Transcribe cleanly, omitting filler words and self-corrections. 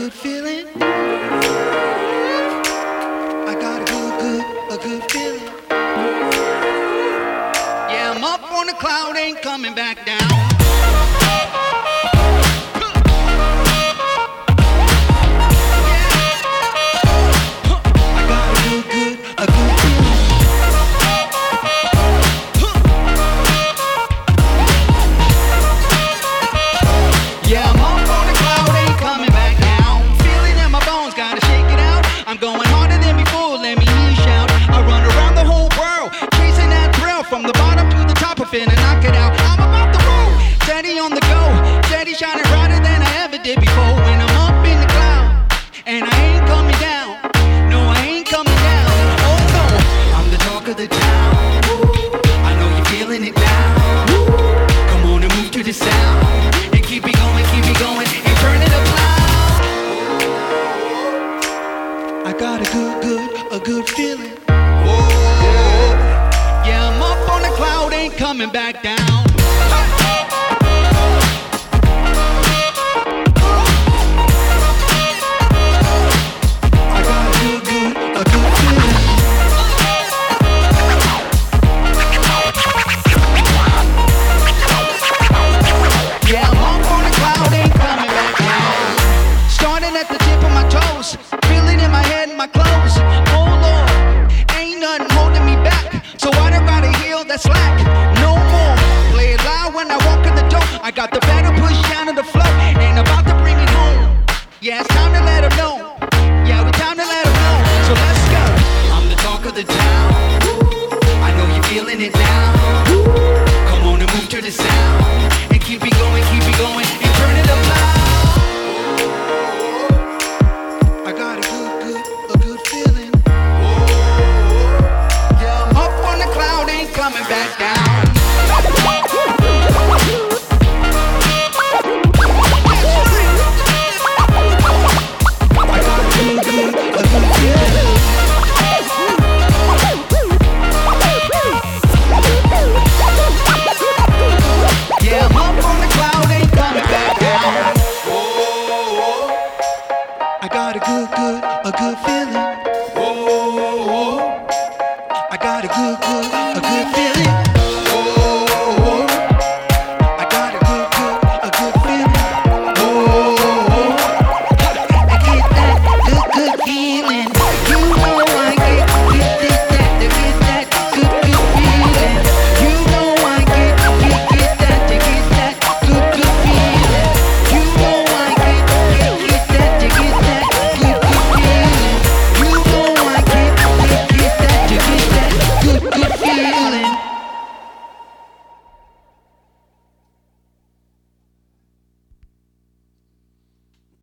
good feeling. I got a good feeling. Yeah, I'm up on the cloud, ain't coming back down. I'm going harder than before, let me hear you shout. I run around the whole world, chasing that thrill from the bottom to the top of it and knock it out. I'm about to roll, steady on the go, steady shining brighter than I ever did before. When I'm up in the cloud, and I ain't coming down. No, I ain't coming down. Oh no, I'm the talk of the town. I know you're feeling it now. Come on and move to the sound, and keep it going, and turn it up loud. I got a good feeling. Whoa. Yeah, I'm up on the cloud, ain't coming back down. I got a good feeling. Yeah, I'm up on the cloud, ain't coming back down. Starting at the tip of my toes, feeling in my head and my clothes. Oh Lord, ain't nothing holding me back, so I don't gotta heal that slack no more. Play it loud when I walk in the door. I got the pedal pushed down to the floor, ain't about to bring it home. Yeah, it's time to let 'em know. Yeah, it's time to let 'em know. So let's go. I'm the talk of the town. I know you're feeling it now. Come on and move to the sound, and keep it going, and turn it up loud. I got a good feeling. Yeah, I'm up on the cloud, ain't coming back down. I got a good feeling. Yeah, I'm up on the cloud, ain't coming back down. I got a good feeling. I got a good